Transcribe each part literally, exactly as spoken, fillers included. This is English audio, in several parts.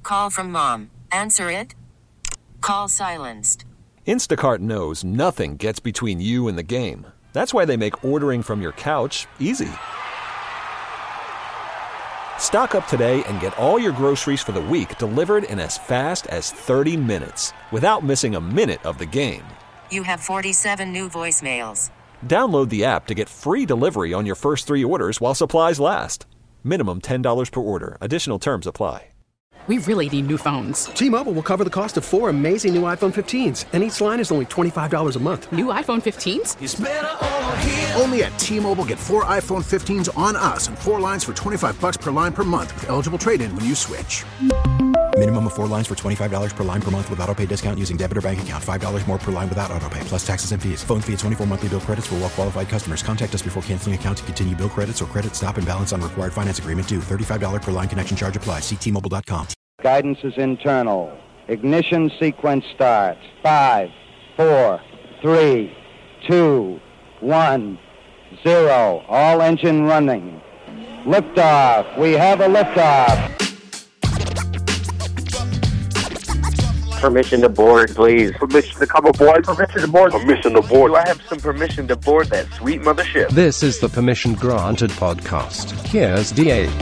Call from mom. Answer it. Call silenced. Instacart knows nothing gets between you and the game. That's why they make ordering from your couch easy. Stock up today and get all your groceries for the week delivered in as fast as thirty minutes without missing a minute of the game. You have forty-seven new voicemails. Download the app to get free delivery on your first three orders while supplies last. Minimum ten dollars per order. Additional terms apply. We really need new phones. T-Mobile will cover the cost of four amazing new iPhone fifteens, and each line is only twenty-five dollars a month. New iPhone fifteens? It's better over here. Only at T-Mobile, get four iPhone fifteens on us and four lines for twenty-five bucks per line per month with eligible trade-in when you switch. Minimum of four lines for twenty-five dollars per line per month with autopay discount using debit or bank account. five dollars more per line without autopay, plus taxes and fees. Phone fee at twenty-four monthly bill credits for well-qualified customers. Contact us before canceling account to continue bill credits or credit stop and balance on required finance agreement due. thirty-five dollars per line connection charge applies. See T Mobile dot com. Guidance is internal. Ignition sequence starts. Five, four, three, two, one, zero. All engine running. Liftoff. We have a liftoff. Permission to board, please. Permission to come aboard. Permission to board. Permission to board. Do I have some permission to board that sweet mothership? This is the Permission Granted podcast. Here's D A.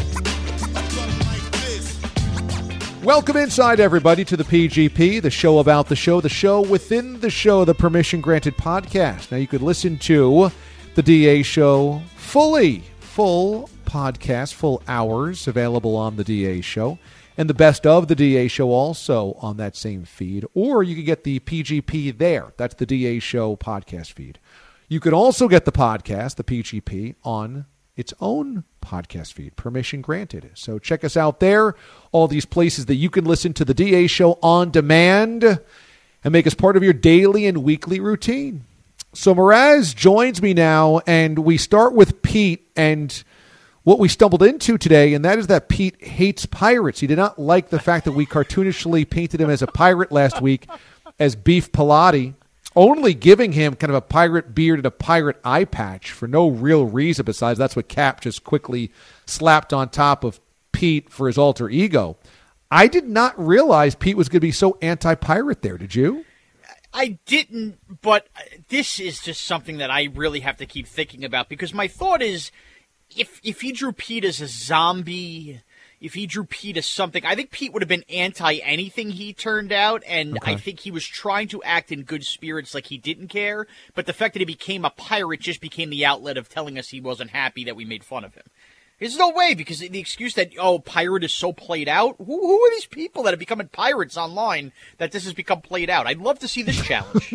Welcome inside, everybody, to the P G P, the show about the show, the show within the show, the Permission Granted podcast. Now, you could listen to the D A show fully, full podcast, full hours available on the D A show, and the best of the D A show also on that same feed, or you could get the P G P there. That's the D A show podcast feed. You could also get the podcast, the P G P, on its own podcast feed, Permission Granted. So check us out there, all these places that you can listen to the D A show on demand and make us part of your daily and weekly routine. So Mraz joins me now, and we start with Pete and what we stumbled into today, and that is that Pete hates pirates. He did not like the fact that we cartoonishly painted him as a pirate last week as Beef Pilati, only giving him kind of a pirate beard and a pirate eye patch for no real reason besides that's what Cap just quickly slapped on top of Pete for his alter ego. I did not realize Pete was going to be so anti-pirate there. Did you? I didn't, but this is just something that I really have to keep thinking about, because my thought is if if he drew Pete as a zombie, if he drew Pete as something, I think Pete would have been anti-anything he turned out, and okay. I think he was trying to act in good spirits like he didn't care, but the fact that he became a pirate just became the outlet of telling us he wasn't happy that we made fun of him. There's no way, because the excuse that, oh, pirate is so played out, who, who are these people that are becoming pirates online that this has become played out? I'd love to see this challenge.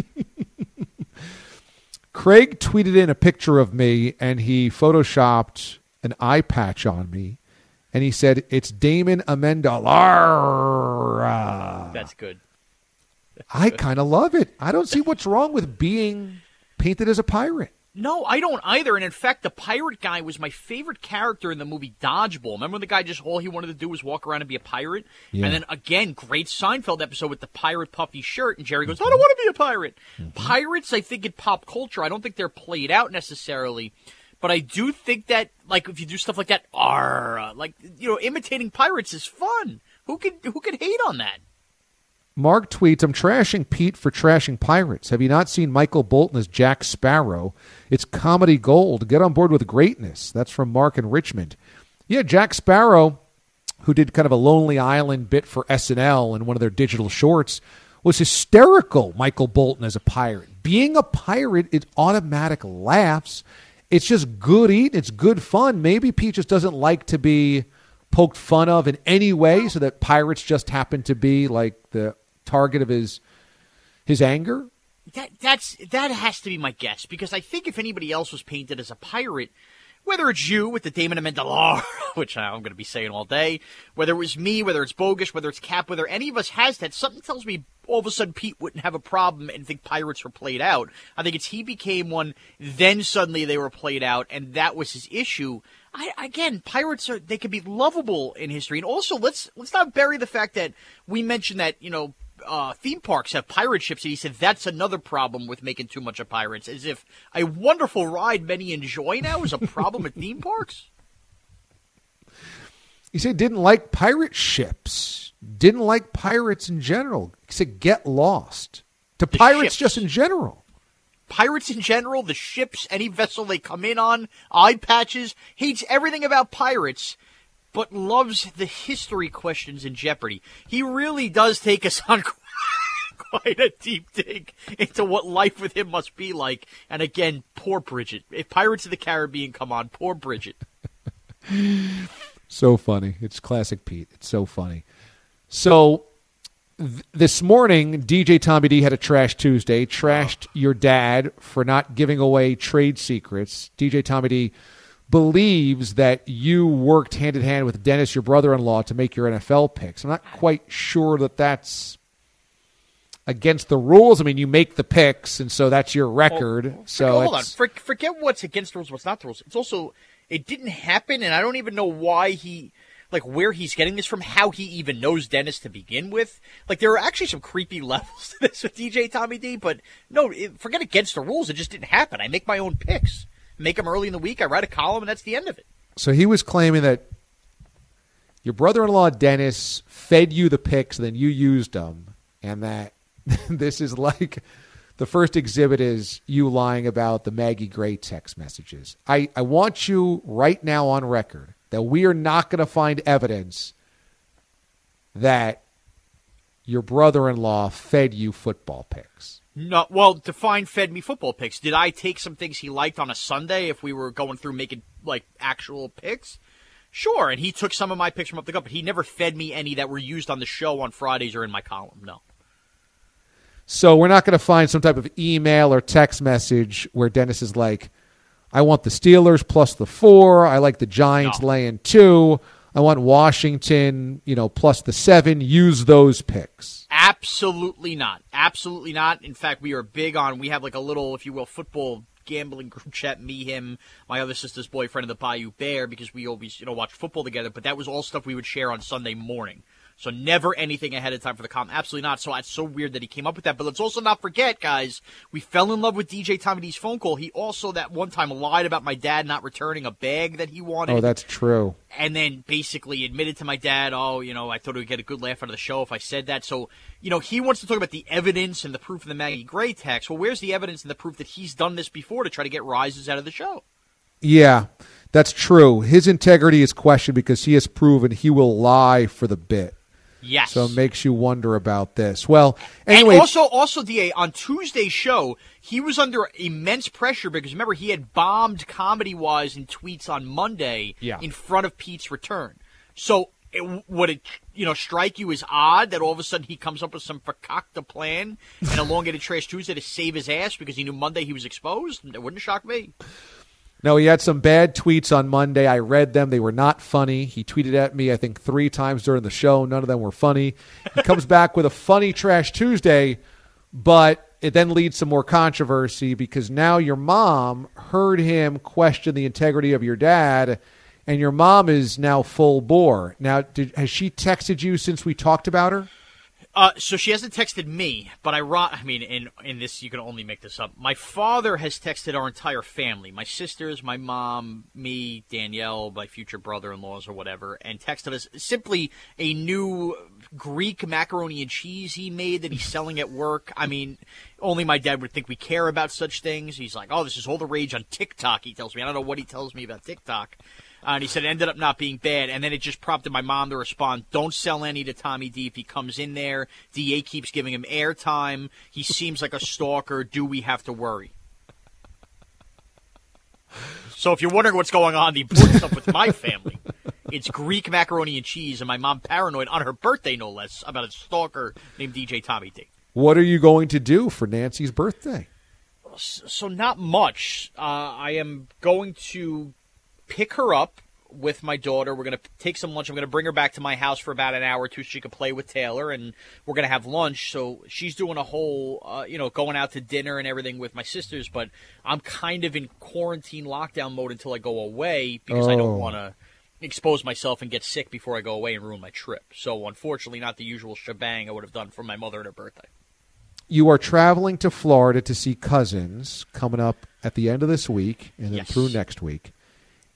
Craig tweeted in a picture of me, and he photoshopped an eye patch on me. And he said, it's Damon Amendola. That's good. That's I good. kind of love it. I don't see what's wrong with being painted as a pirate. No, I don't either. And in fact, the pirate guy was my favorite character in the movie Dodgeball. Remember when the guy just, all he wanted to do was walk around and be a pirate? Yeah. And then again, great Seinfeld episode with the pirate puffy shirt. And Jerry goes, I don't want to be a pirate. Mm-hmm. Pirates, I think in pop culture, I don't think they're played out necessarily. But I do think that, like, if you do stuff like that, arr, like, you know, imitating pirates is fun. Who could who could hate on that? Mark tweets, I'm trashing Pete for trashing pirates. Have you not seen Michael Bolton as Jack Sparrow? It's comedy gold. Get on board with greatness. That's from Mark in Richmond. Yeah, Jack Sparrow, who did kind of a Lonely Island bit for S N L in one of their digital shorts, was hysterical, Michael Bolton as a pirate. Being a pirate is automatic laughs. It's just good eating. It's good fun. Maybe Pete just doesn't like to be poked fun of in any way, so that pirates just happen to be like the target of his his anger. That that's that has to be my guess, because I think if anybody else was painted as a pirate, whether it's you with the Damon Amendola, which I'm going to be saying all day, whether it was me, whether it's Bogish, whether it's Cap, whether any of us has that, something tells me all of a sudden Pete wouldn't have a problem and think pirates were played out. I think it's he became one, then suddenly they were played out, and that was his issue. I, again, pirates are, they can be lovable in history. And also, let's let's not bury the fact that we mentioned that, you know, uh, theme parks have pirate ships, and he said that's another problem with making too much of pirates, as if a wonderful ride many enjoy now is a problem at theme parks. He said didn't like pirate ships, didn't like pirates in general. He said get lost. To The pirates ships. just in general. Pirates in general, the ships, any vessel they come in on, eye patches, hates everything about pirates, but loves the history questions in Jeopardy. He really does take us on quite a deep dig into what life with him must be like. And again, poor Bridget. If Pirates of the Caribbean come on, poor Bridget. So funny. It's classic Pete. It's so funny. So th- this morning, D J Tommy D had a Trash Tuesday, trashed your dad for not giving away trade secrets. D J Tommy D believes that you worked hand in hand with Dennis, your brother-in-law, to make your N F L picks. I'm not quite sure that that's against the rules. I mean, you make the picks, and so that's your record. Oh, so hold on. it's, For, forget what's against the rules, what's not the rules. It's also, it didn't happen, and I don't even know why he, like, where he's getting this from, how he even knows Dennis to begin with. Like, there are actually some creepy levels to this with D J Tommy D, but no, it, forget against the rules. It just didn't happen. I make my own picks. Make them early in the week. I write a column, and that's the end of it. So he was claiming that your brother-in-law, Dennis, fed you the picks, and then you used them, and that this is like the first exhibit is you lying about the Maggie Gray text messages. I, I want you right now on record that we are not going to find evidence that your brother-in-law fed you football picks. No, well, define fed me football picks. Did I take some things he liked on a Sunday if we were going through making, like, actual picks? Sure, and he took some of my picks from up the gut, but he never fed me any that were used on the show on Fridays or in my column, no. So we're not going to find some type of email or text message where Dennis is like, I want the Steelers plus the four. I like the Giants No. laying two. I want Washington, you know, plus the seven. Use those picks. Absolutely not. Absolutely not. In fact, we are big on, we have like a little, if you will, football gambling group chat, me, him, my other sister's boyfriend, and the Bayou Bear, because we always, you know, watch football together. But that was all stuff we would share on Sunday morning. So never anything ahead of time for the column. Absolutely not. So it's so weird that he came up with that. But let's also not forget, guys, we fell in love with D J Tommy D's phone call. He also that one time lied about my dad not returning a bag that he wanted. Oh, that's true. And then basically admitted to my dad, oh, you know, I thought we'd get a good laugh out of the show if I said that. So, you know, he wants to talk about the evidence and the proof of the Maggie Gray text. Well, where's the evidence and the proof that he's done this before to try to get rises out of the show? Yeah, that's true. His integrity is questioned because he has proven he will lie for the bit. Yes. So it makes you wonder about this. Well, anyway. And also, also, D A, on Tuesday's show, he was under immense pressure because, remember, he had bombed comedy-wise in tweets on Monday Yeah. in front of Pete's return. So it, would it, you know, strike you as odd that all of a sudden he comes up with some fakakta plan and elongated Trash Tuesday to save his ass because he knew Monday he was exposed? It wouldn't shock me. No, he had some bad tweets on Monday. I read them. They were not funny. He tweeted at me, I think, three times during the show. None of them were funny. He comes back with a funny Trash Tuesday, but it then leads to more controversy because now your mom heard him question the integrity of your dad, and your mom is now full bore. Now, did, has she texted you since we talked about her? Uh, so she hasn't texted me, but I, I mean, in in this, you can only make this up. My father has texted our entire family, my sisters, my mom, me, Danielle, my future brother-in-laws or whatever, and texted us simply a new Greek macaroni and cheese he made that he's selling at work. I mean, only my dad would think we care about such things. He's like, oh, this is all the rage on TikTok, he tells me. I don't know what he tells me about TikTok. Uh, and he said it ended up not being bad, and then it just prompted my mom to respond, don't sell any to Tommy D if he comes in there. D A keeps giving him airtime. He seems like a stalker. Do we have to worry? So if you're wondering what's going on, the important stuff with my family, it's Greek macaroni and cheese, and my mom paranoid on her birthday, no less, about a stalker named D J Tommy D. What are you going to do for Nancy's birthday? So not much. Uh, I am going to pick her up with my daughter. We're going to take some lunch. I'm going to bring her back to my house for about an hour or two so she can play with Taylor, and we're going to have lunch. So she's doing a whole, uh, you know, going out to dinner and everything with my sisters, but I'm kind of in quarantine lockdown mode until I go away because oh. I don't want to expose myself and get sick before I go away and ruin my trip. So unfortunately, not the usual shebang I would have done for my mother at her birthday. You are traveling to Florida to see cousins coming up at the end of this week and then Yes. through next week.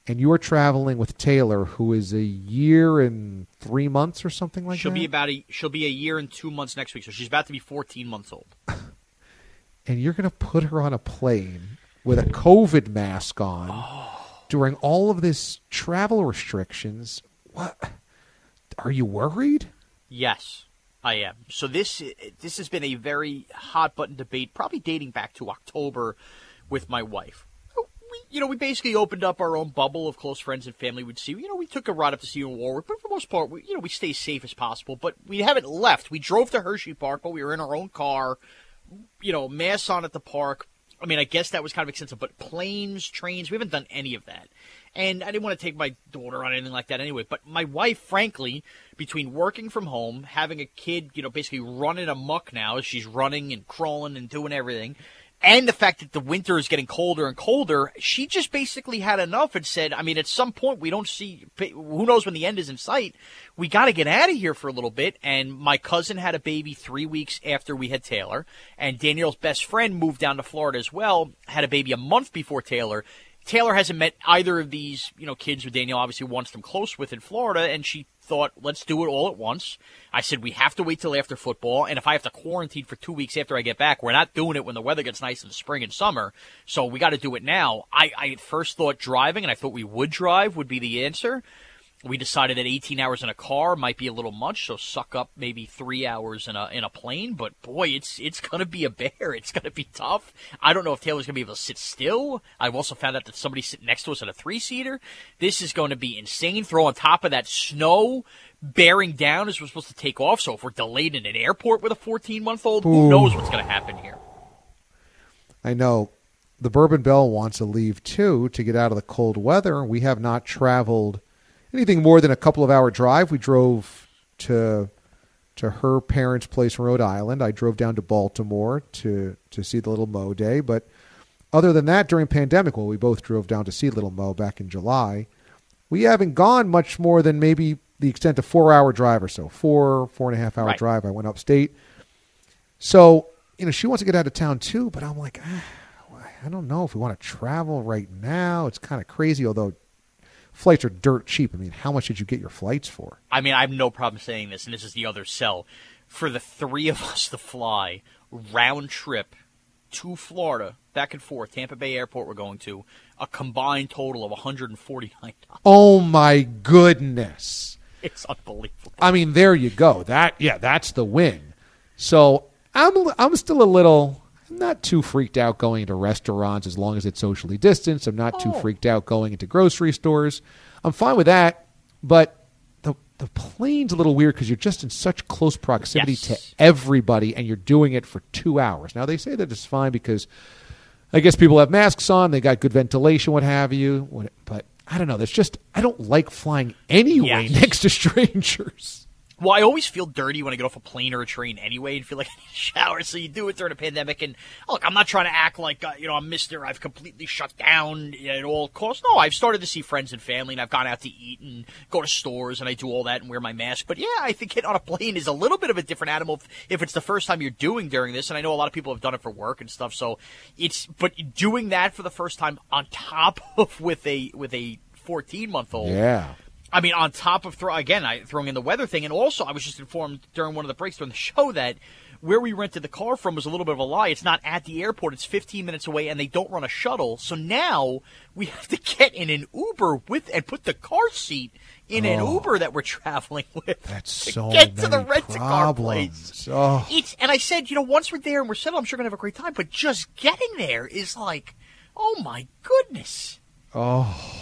and you are traveling with Taylor, who is a year and three months or something like she'll that. She'll be about a she'll be a year and two months next week, so she's about to be fourteen months old. And you're going to put her on a plane with a COVID mask on oh. during all of this travel restrictions. What? Are you worried? Yes, I am. So this this has been a very hot button debate, probably dating back to October, with my wife. We, you know, we basically opened up our own bubble of close friends and family we'd see. You know, we took a ride up to see you in Warwick, but for the most part, we, you know, we stay safe as possible. But we haven't left. We drove to Hershey Park, but we were in our own car. You know, masks on at the park. I mean, I guess that was kind of extensive, but planes, trains, we haven't done any of that. And I didn't want to take my daughter on anything like that anyway. But my wife, frankly, between working from home, having a kid, you know, basically running amok now as she's running and crawling and doing everything, and the fact that the winter is getting colder and colder, she just basically had enough and said, I mean, at some point we don't see, who knows when the end is in sight, we got to get out of here for a little bit. And my cousin had a baby three weeks after we had Taylor, and Danielle's best friend moved down to Florida as well, had a baby a month before Taylor. Taylor hasn't met either of these, you know, kids who Danielle obviously wants them close with in Florida, and she thought, let's do it all at once. I said, we have to wait till after football, and if I have to quarantine for two weeks after I get back, we're not doing it when the weather gets nice in the spring and summer, so we got to do it now. I, I at first thought driving, and I thought we would drive would be the answer. We decided that eighteen hours in a car might be a little much, so suck up maybe three hours in a in a plane. But boy, it's it's gonna be a bear. It's gonna be tough. I don't know if Taylor's gonna be able to sit still. I've also found out that somebody's sitting next to us in a three seater. This is going to be insane. Throw on top of that snow bearing down as we're supposed to take off. So if we're delayed in an airport with a fourteen month old, who knows what's gonna happen here? I know. The Bourbon Bell wants to leave too to get out of the cold weather. We have not traveled anything more than a couple of hour drive. We drove to to her parents' place in Rhode Island. I drove down to Baltimore to, to see the Little Mo Day. But other than that, during pandemic, well, we both drove down to see Little Mo back in July. We haven't gone much more than maybe the extent of four hour drive or so. Four, four and a half hour right. drive. I went upstate. So, you know, she wants to get out of town too, but I'm like, ah, I don't know if we want to travel right now. It's kind of crazy, although flights are dirt cheap. I mean, how much did you get your flights for? I mean, I have no problem saying this, and this is the other sell. For the three of us to fly round trip to Florida, back and forth, Tampa Bay Airport we're going to, a combined total of one hundred forty-nine dollars. Oh, my goodness. It's unbelievable. I mean, there you go. That yeah, that's the win. So I'm I'm still a little... I'm not too freaked out going into restaurants as long as it's socially distanced. I'm not too oh. freaked out going into grocery stores. I'm fine with that, but the the plane's a little weird because you're just in such close proximity yes. to everybody, and you're doing it for two hours. Now, they say that it's fine because I guess people have masks on, they got good ventilation, what have you, but I don't know. There's just I don't like flying anyway yes. next to strangers. Well, I always feel dirty when I get off a plane or a train anyway and feel like I need a shower, so you do it during a pandemic. And, look, I'm not trying to act like, uh, you know, I'm Mister I've completely shut down at all costs. No, I've started to see friends and family, and I've gone out to eat and go to stores, and I do all that and wear my mask. But, yeah, I think getting on a plane is a little bit of a different animal if, if it's the first time you're doing during this. And I know a lot of people have done it for work and stuff. So it's – but doing that for the first time on top of with a with a fourteen-month-old. Yeah. I mean, on top of, throw, again, I throwing in the weather thing, and also I was just informed during one of the breaks during the show that where we rented the car from was a little bit of a lie. It's not at the airport. It's fifteen minutes away, and they don't run a shuttle. So now we have to get in an Uber with and put the car seat in oh, an Uber that we're traveling with. That's to so get many to the rent-a-car place. Oh. It's, and I said, you know, once we're there and we're settled, I'm sure we're going to have a great time. But just getting there is like, oh, my goodness. Oh.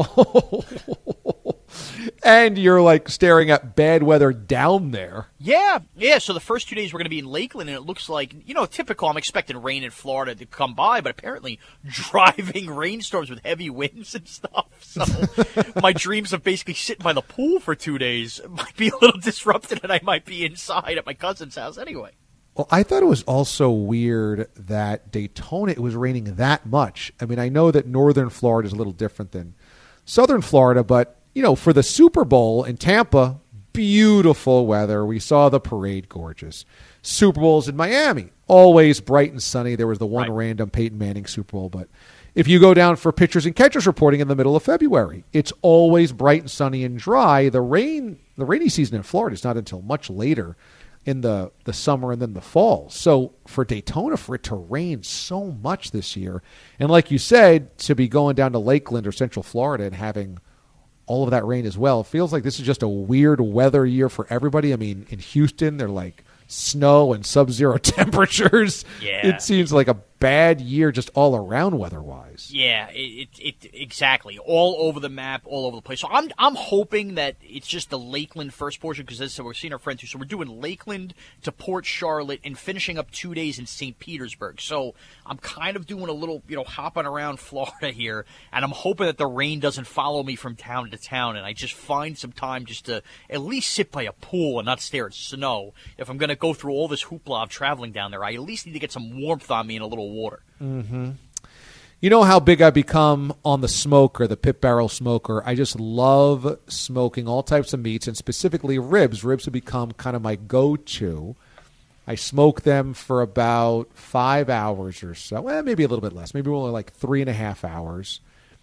And you're like staring at bad weather down there. Yeah, yeah. So the first two days we're going to be in Lakeland, and it looks like, you know, typical. I'm expecting rain in Florida to come by, but apparently driving rainstorms with heavy winds and stuff. So my dreams of basically sitting by the pool for two days might be a little disrupted, and I might be inside at my cousin's house anyway. Well, I thought it was also weird that Daytona, it was raining that much. I mean, I know that northern Florida is a little different than southern Florida, but, you know, for the Super Bowl in Tampa, beautiful weather. We saw the parade, gorgeous. Super Bowls in Miami, always bright and sunny. There was the one right. random Peyton Manning Super Bowl, but if you go down for pitchers and catchers reporting in the middle of February, it's always bright and sunny and dry. The rain, the rainy season in Florida is not until much later in the, the summer and then the fall. So for Daytona, for it to rain so much this year, and like you said, to be going down to Lakeland or Central Florida and having all of that rain as well, it feels like this is just a weird weather year for everybody. I mean, in Houston, they're like snow and sub-zero temperatures. Yeah. It seems like a bad year just all around weather-wise. Yeah, it, it, it exactly. All over the map, all over the place. So I'm I'm hoping that it's just the Lakeland first portion, because as we're seeing our friends here. So we're doing Lakeland to Port Charlotte and finishing up two days in Saint Petersburg. So I'm kind of doing a little, you know, hopping around Florida here, and I'm hoping that the rain doesn't follow me from town to town, and I just find some time just to at least sit by a pool and not stare at snow. If I'm going to go through all this hoopla of traveling down there, I at least need to get some warmth on me and a little water. Mm-hmm. You know how big I've become on the smoker, the pit barrel smoker. I just love smoking all types of meats, and specifically ribs. Ribs have become kind of my go-to. I smoke them for about five hours or so. Well, maybe a little bit less. Maybe only like three and a half hours.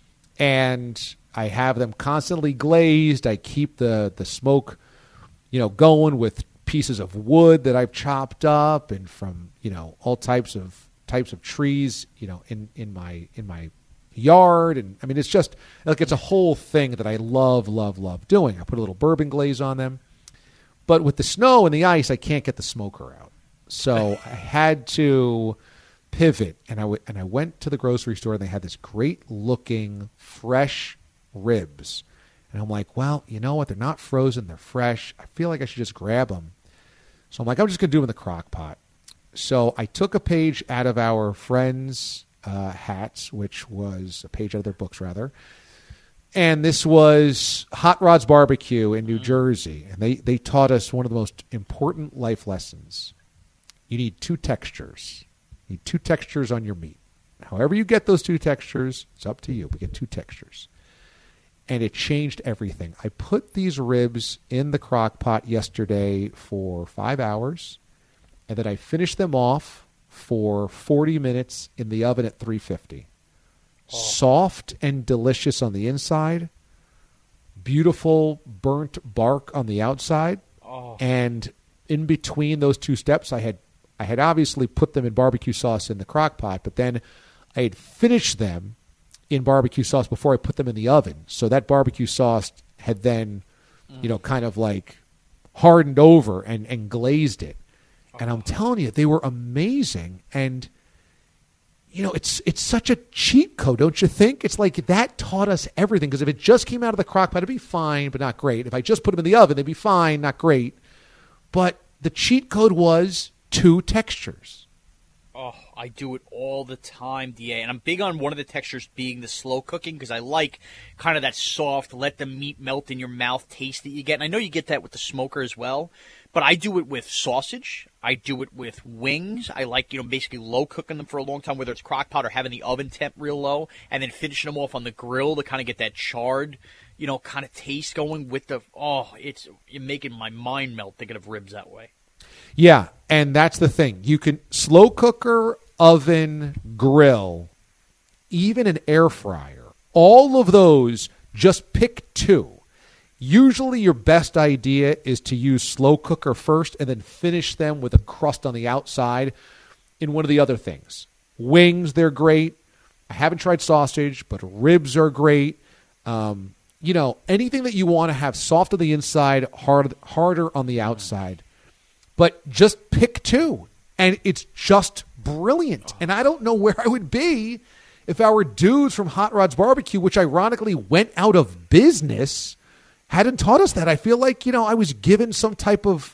And I have them constantly glazed. I keep the, the smoke, you know, going with pieces of wood that I've chopped up and from, you know, all types of types of trees, you know, in, in my in my yard. And I mean, it's just like it's a whole thing that I love, love, love doing. I put a little bourbon glaze on them. But with the snow and the ice, I can't get the smoker out. So I had to pivot, and I, w- and I went to the grocery store, and they had this great-looking fresh ribs. And I'm like, well, you know what? They're not frozen. They're fresh. I feel like I should just grab them. So I'm like, I'm just going to do them in the crock pot. So I took a page out of our friends' uh, hats, which was a page out of their books, rather. And this was Hot Rod's Barbecue in New mm-hmm. Jersey. And they, they taught us one of the most important life lessons. You need two textures. You need two textures on your meat. However you get those two textures, it's up to you. We get two textures. And it changed everything. I put these ribs in the crock pot yesterday for five hours. And then I finished them off for forty minutes in the oven at three fifty. Oh. Soft and delicious on the inside. Beautiful burnt bark on the outside. Oh. And in between those two steps, I had I had obviously put them in barbecue sauce in the crock pot, but then I had finished them in barbecue sauce before I put them in the oven. So that barbecue sauce had then, mm. you know, kind of like hardened over and, and glazed it. Oh. And I'm telling you, they were amazing. And, you know, it's it's such a cheat code, don't you think? It's like that taught us everything. Because if it just came out of the crock pot, it'd be fine, but not great. If I just put them in the oven, they'd be fine, not great. But the cheat code was two textures. Oh, I do it all the time, D A. And I'm big on one of the textures being the slow cooking because I like kind of that soft, let the meat melt in your mouth taste that you get. And I know you get that with the smoker as well. But I do it with sausage. I do it with wings. I like, you know, basically low cooking them for a long time, whether it's crock pot or having the oven temp real low, and then finishing them off on the grill to kind of get that charred, you know, kind of taste going with the, oh, it's you're making my mind melt thinking of ribs that way. Yeah, and that's the thing. You can slow cooker, oven, grill, even an air fryer. All of those, just pick two. Usually your best idea is to use slow cooker first and then finish them with a crust on the outside in one of the other things. Wings, they're great. I haven't tried sausage, but ribs are great. Um, you know, anything that you want to have soft on the inside, hard, harder on the outside. But just pick two, and it's just brilliant. And I don't know where I would be if our dudes from Hot Rod's Barbecue, which ironically went out of business, hadn't taught us that. I feel like, you know, I was given some type of,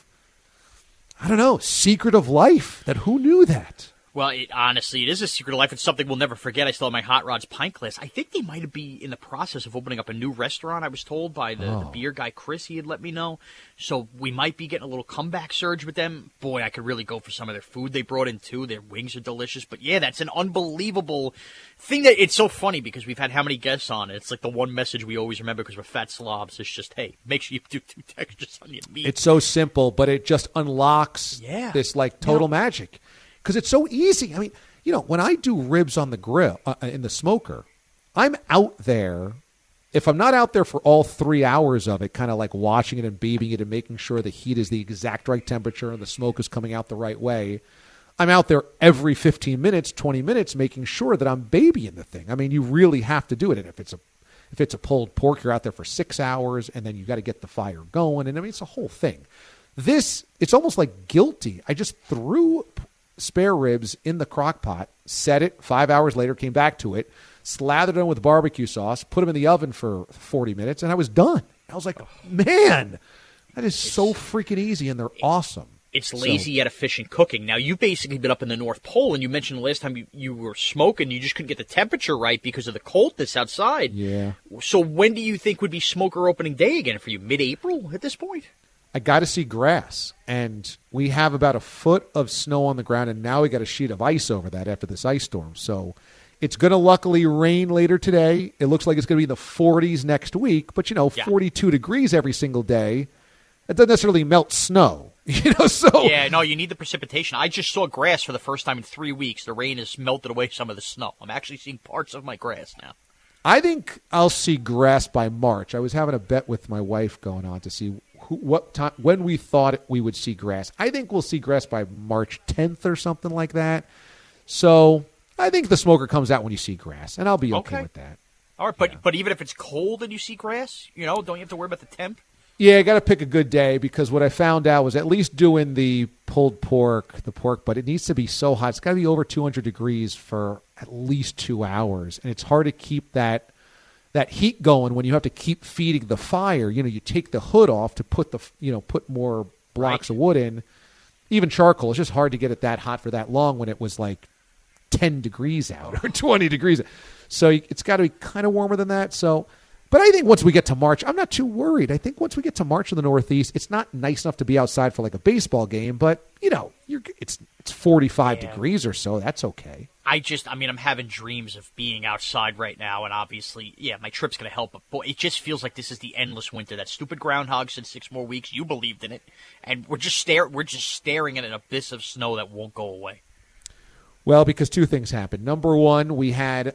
I don't know, secret of life that who knew that? Well, it, honestly, it is a secret of life. It's something we'll never forget. I still have my Hot Rod's pint glass. I think they might be in the process of opening up a new restaurant, I was told by the, oh. the beer guy, Chris. He had let me know. So we might be getting a little comeback surge with them. Boy, I could really go for some of their food they brought in, too. Their wings are delicious. But, yeah, that's an unbelievable thing. That it's so funny because we've had how many guests on it. It's like the one message we always remember because we're fat slobs. It's just, hey, make sure you do two textures on your meat. It's so simple, but it just unlocks yeah. this, like, total yeah. magic. Because it's so easy. I mean, you know, when I do ribs on the grill, uh, in the smoker, I'm out there. If I'm not out there for all three hours of it, kind of like watching it and babying it and making sure the heat is the exact right temperature and the smoke is coming out the right way, I'm out there every fifteen minutes, twenty minutes, making sure that I'm babying the thing. I mean, you really have to do it. And if it's a if it's a pulled pork, you're out there for six hours, and then you got to get the fire going. And I mean, it's a whole thing. This, it's almost like guilty. I just threw spare ribs in the crock pot, set it, five hours later, came back to it, slathered them with barbecue sauce, put them in the oven for forty minutes, and I was done. I was like, man, that is it's, so freaking easy, and they're awesome. It's lazy yet efficient cooking. Now, you've basically been up in the North Pole, and you mentioned the last time you, you were smoking, you just couldn't get the temperature right because of the coldness outside. Yeah. So when do you think would be smoker opening day again for you? Mid-April at this point? I got to see grass, and we have about a foot of snow on the ground, and now we got a sheet of ice over that after this ice storm. So it's going to luckily rain later today. It looks like it's going to be in the forties next week, but, you know, yeah. forty-two degrees every single day. It doesn't necessarily melt snow. You know, so yeah, no, you need the precipitation. I just saw grass for the first time in three weeks. The rain has melted away some of the snow. I'm actually seeing parts of my grass now. I think I'll see grass by March. I was having a bet with my wife going on to see who, what time, when we thought we would see grass. I think we'll see grass by March tenth or something like that. So I think the smoker comes out when you see grass, and I'll be okay, okay with that. All right, but yeah. but even if it's cold and you see grass, you know, don't you have to worry about the temp? Yeah, I got to pick a good day because what I found out was at least doing the pulled pork, the pork, but it needs to be so hot. It's got to be over two hundred degrees for at least two hours, and it's hard to keep that that heat going when you have to keep feeding the fire. You know, you take the hood off to put the you know put more blocks right. of wood in. Even charcoal, it's just hard to get it that hot for that long when it was like ten degrees out or twenty degrees. So it's got to be kind of warmer than that. So. But I think once we get to March, I'm not too worried. I think once we get to March in the Northeast, it's not nice enough to be outside for like a baseball game, but, you know, you're, it's it's forty-five yeah. degrees or so. That's okay. I just, I mean, I'm having dreams of being outside right now, and obviously, yeah, my trip's going to help, but boy, it just feels like this is the endless winter. That stupid groundhog said six more weeks. You believed in it, and we're just, stare, we're just staring at an abyss of snow that won't go away. Well, because two things happened. Number one, we had...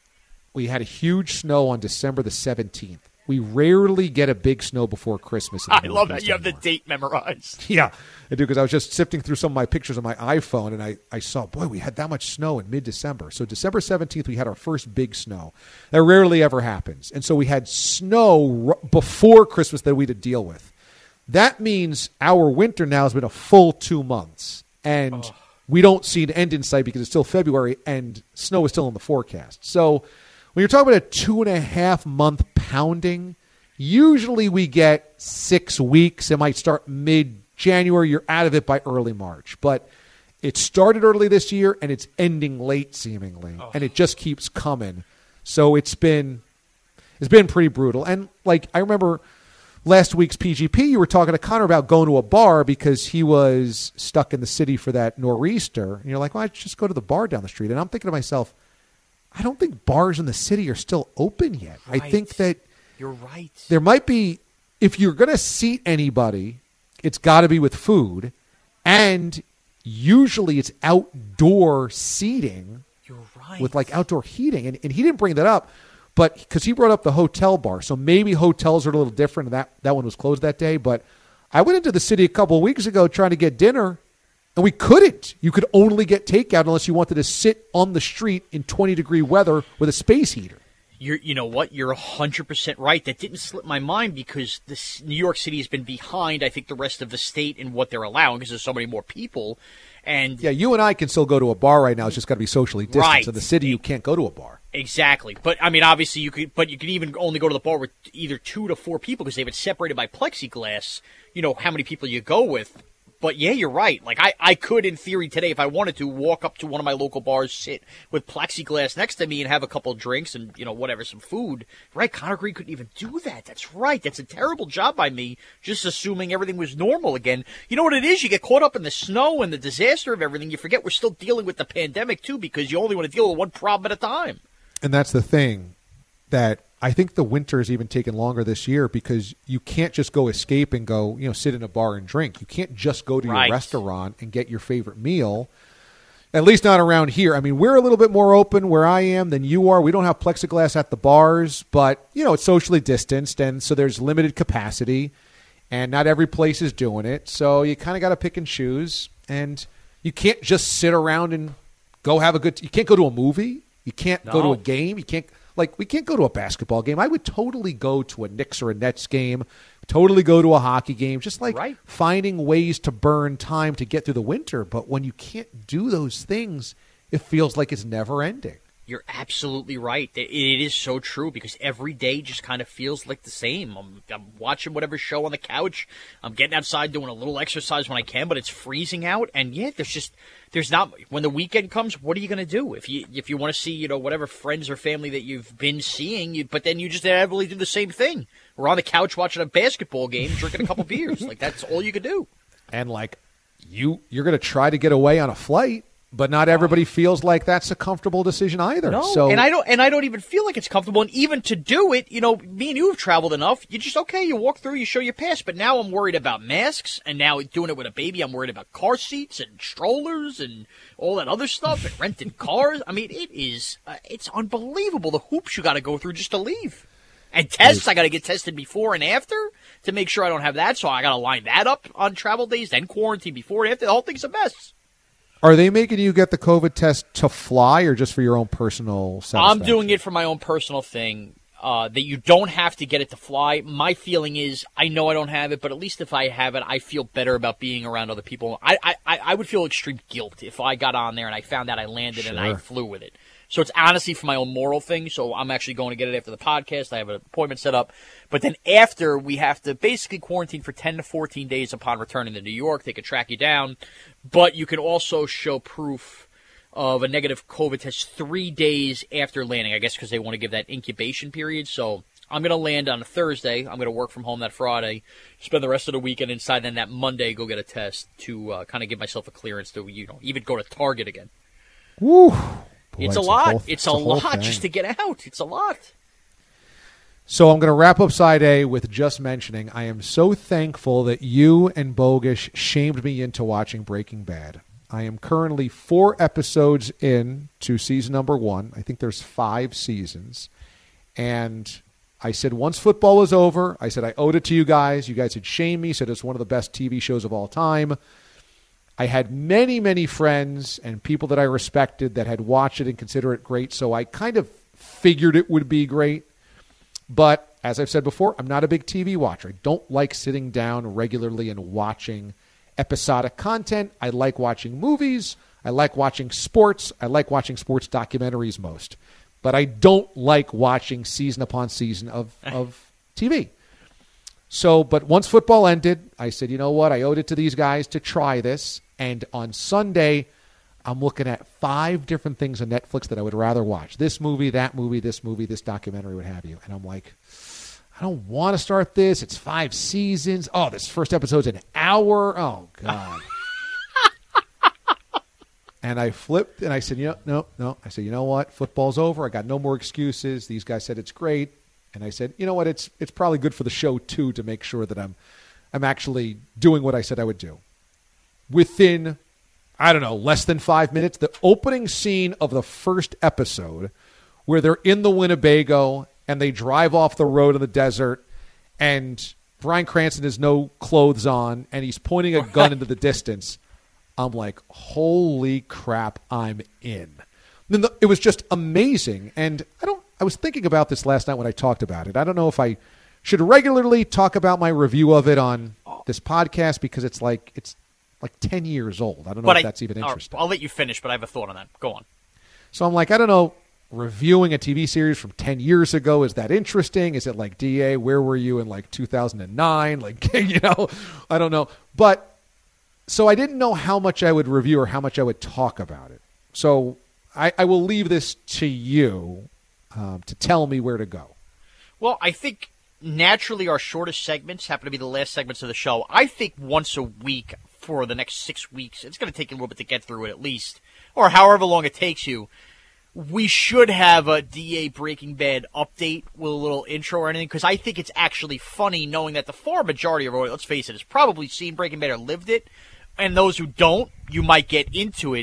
We had a huge snow on December the seventeenth. We rarely get a big snow before Christmas. I love that you have anymore. The date memorized. Yeah, I do, because I was just sifting through some of my pictures on my iPhone, and I, I saw, boy, we had that much snow in mid-December. So December seventeenth, we had our first big snow. That rarely ever happens. And so we had snow r- before Christmas that we had to deal with. That means our winter now has been a full two months. And oh. we don't see an end in sight because it's still February, and snow is still in the forecast. So... when you're talking about a two and a half month pounding, usually we get six weeks. It might start mid-January. You're out of it by early March. But it started early this year, and it's ending late, seemingly. Oh. And it just keeps coming. So it's been it's been pretty brutal. And, like, I remember last week's P G P, you were talking to Connor about going to a bar because he was stuck in the city for that nor'easter. And you're like, well, I just go to the bar down the street. And I'm thinking to myself, I don't think bars in the city are still open yet. Right. I think that you're right. There might be, if you're going to seat anybody, it's got to be with food, and usually it's outdoor seating. You're right. With like outdoor heating, and, and he didn't bring that up, but because he brought up the hotel bar, so maybe hotels are a little different. And that that one was closed that day, but I went into the city a couple of weeks ago trying to get dinner. And we couldn't. You could only get takeout unless you wanted to sit on the street in twenty-degree weather with a space heater. You're, you know what? You're one hundred percent right. That didn't slip my mind because this, New York City has been behind, I think, the rest of the state in what they're allowing because there's so many more people. And yeah, you and I can still go to a bar right now. It's just got to be socially distanced. Right. In the city, you can't go to a bar. Exactly. But, I mean, obviously, you could, but you can even only go to the bar with either two to four people because they have it separated by plexiglass, you know, how many people you go with. But, yeah, you're right. Like, I, I could, in theory, today, if I wanted to, walk up to one of my local bars, sit with plexiglass next to me and have a couple of drinks and, you know, whatever, some food. Right, Connor Green couldn't even do that. That's right. That's a terrible job by me, just assuming everything was normal again. You know what it is? You get caught up in the snow and the disaster of everything. You forget we're still dealing with the pandemic, too, because you only want to deal with one problem at a time. And that's the thing, that I think the winter is even taking longer this year because you can't just go escape and go, you know, sit in a bar and drink. You can't just go to right. your restaurant and get your favorite meal. At least not around here. I mean, we're a little bit more open where I am than you are. We don't have plexiglass at the bars, but, you know, it's socially distanced, and so there's limited capacity, and not every place is doing it. So you kind of got to pick and choose, and you can't just sit around and go have a good – you can't go to a movie. You can't no. go to a game. You can't – like, we can't go to a basketball game. I would totally go to a Knicks or a Nets game, totally go to a hockey game, just like right. finding ways to burn time to get through the winter. But when you can't do those things, it feels like it's never ending. You're absolutely right. It is so true because every day just kind of feels like the same. I'm, I'm watching whatever show on the couch. I'm getting outside doing a little exercise when I can, but it's freezing out. And yeah, there's just there's not. When the weekend comes, what are you going to do if you if you want to see you know whatever friends or family that you've been seeing? You, but then you just inevitably do the same thing. We're on the couch watching a basketball game, drinking a couple beers. Like that's all you could do. And like you, you're going to try to get away on a flight. But not everybody feels like that's a comfortable decision either. No, so, and I don't, and I don't even feel like it's comfortable. And even to do it, you know, me and you have traveled enough. You just okay, you walk through, you show your pass. But now I'm worried about masks, and now doing it with a baby, I'm worried about car seats and strollers and all that other stuff and rented cars. I mean, it is, uh, it's unbelievable the hoops you got to go through just to leave. And tests, I got to get tested before and after to make sure I don't have that. So I got to line that up on travel days, then quarantine before and after. The whole thing's a mess. Are they making you get the COVID test to fly or just for your own personal satisfaction? I'm doing it for my own personal thing, uh, that you don't have to get it to fly. My feeling is I know I don't have it, but at least if I have it, I feel better about being around other people. I I, I would feel extreme guilt if I got on there and I found out I landed Sure. and I flew with it. So it's honestly for my own moral thing. So I'm actually going to get it after the podcast. I have an appointment set up. But then after, we have to basically quarantine for ten to fourteen days upon returning to New York. They can track you down. But you can also show proof of a negative COVID test three days after landing, I guess because they want to give that incubation period. So I'm going to land on a Thursday. I'm going to work from home that Friday, spend the rest of the weekend inside, then that Monday go get a test to uh, kind of give myself a clearance to, you know, even go to Target again. Woo! Boy, it's, it's a lot. A whole, it's, it's a, a lot thing. just to get out. It's a lot. So I'm going to wrap up Side A with just mentioning I am so thankful that you and Bogish shamed me into watching Breaking Bad. I am currently four episodes in to season number one. I think there's five seasons. And I said once football was over, I said I owed it to you guys. You guys had shamed me, said it's one of the best T V shows of all time. I had many, many friends and people that I respected that had watched it and consider it great, so I kind of figured it would be great. But as I've said before, I'm not a big T V watcher. I don't like sitting down regularly and watching episodic content. I like watching movies. I like watching sports. I like watching sports documentaries most. But I don't like watching season upon season of, of T V. So, but once football ended, I said, you know what? I owed it to these guys to try this. And on Sunday, I'm looking at five different things on Netflix that I would rather watch. This movie, that movie, this movie, this documentary, what have you. And I'm like, I don't want to start this. It's five seasons. Oh, this first episode's an hour. Oh, God. And I flipped and I said, you know, no, no. I said, you know what? Football's over. I got no more excuses. These guys said it's great. And I said, you know what? It's it's probably good for the show, too, to make sure that I'm I'm actually doing what I said I would do. Within, I don't know, less than five minutes, the opening scene of the first episode where they're in the Winnebago and they drive off the road in the desert and Bryan Cranston has no clothes on and he's pointing a gun into the distance. I'm like, holy crap, I'm in. Then the, it was just amazing. And I don't. I was thinking about this last night when I talked about it. I don't know if I should regularly talk about my review of it on this podcast because it's like it's like ten years old. I don't know but if I, that's even interesting. I'll let you finish, but I have a thought on that. Go on. So I'm like, I don't know, reviewing a T V series from ten years ago, is that interesting? Is it like, D A, where were you in like two thousand nine? Like, you know, I don't know. But so I didn't know how much I would review or how much I would talk about it. So I, I will leave this to you um, to tell me where to go. Well, I think naturally our shortest segments happen to be the last segments of the show. I think once a week for the next six weeks, it's going to take you a little bit to get through it at least, or however long it takes you. We should have a D A Breaking Bad update with a little intro or anything, because I think it's actually funny knowing that the far majority of our, let's face it, has probably seen Breaking Bad or lived it, and those who don't, you might get into it.